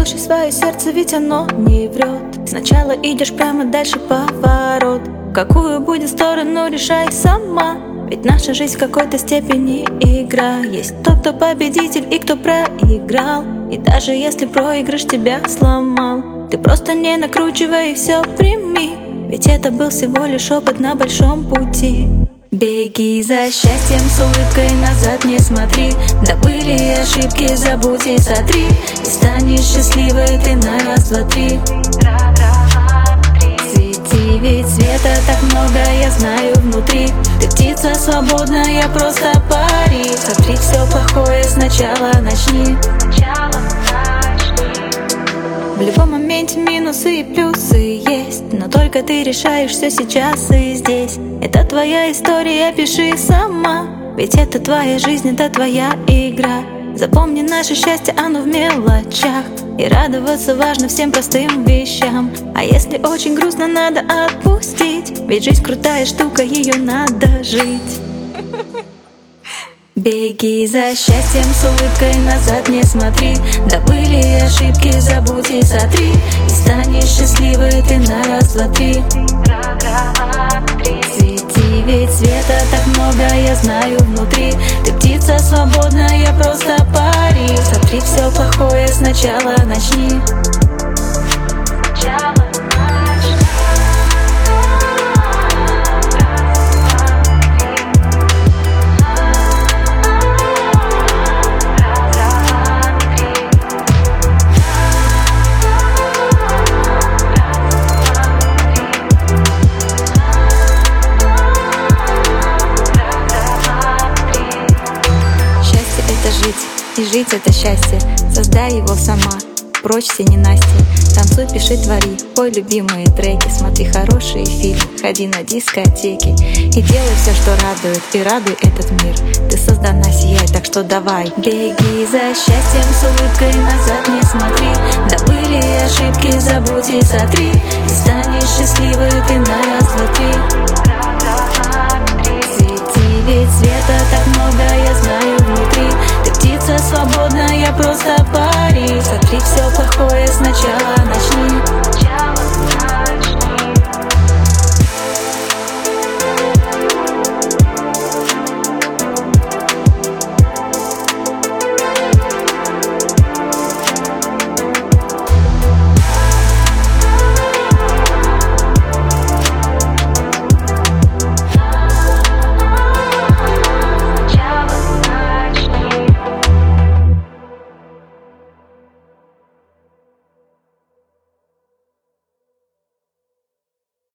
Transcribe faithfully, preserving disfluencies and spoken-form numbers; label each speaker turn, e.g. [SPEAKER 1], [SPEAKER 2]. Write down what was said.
[SPEAKER 1] Слушай свое сердце, ведь оно не врет. Сначала идешь прямо, дальше поворот. Какую будет сторону, решай сама. Ведь наша жизнь в какой-то степени игра. Есть тот, кто победитель и кто проиграл. И даже если проигрыш тебя сломал, ты просто не накручивай и все прими. Ведь это был всего лишь опыт на большом пути. Беги за счастьем с улыбкой, назад не смотри. Да были ошибки, забудь и сотри. И станешь счастливой ты на раз, два, три. Свети, ведь света так много, я знаю внутри. Ты птица свободная, просто пари. Сотри все плохое, сначала начни. В любом моменте минусы и плюсы есть, но только ты решаешь все сейчас и здесь. Это твоя история, пиши сама. Ведь это твоя жизнь, это твоя игра. Запомни, наше счастье, оно в мелочах. И радоваться важно всем простым вещам. А если очень грустно, надо отпустить. Ведь жизнь крутая штука, ее надо жить. Беги за счастьем с улыбкой, назад не смотри. Да были ошибки, забудь и сотри. И станешь счастливой ты на раз, два, три. Свети, ведь света так много, я знаю внутри. Ты птица свободная, просто пари. Сотри все плохое, сначала начни. И жить это счастье, создай его сама. Прочь все ненастья, танцуй, пиши, твори. Пой любимые треки, смотри хорошие фильмы, ходи на дискотеки. И делай все, что радует, и радуй этот мир. Ты создана сияй, так что давай. Беги за счастьем с улыбкой, назад не смотри. Да были ошибки, забудь и сотри. И станешь счастливой ты на раз, два, три. Свети, ведь света так много, я знаю внутри. Ты птица свободная, просто пари. Сотри все плохое, сначала начни.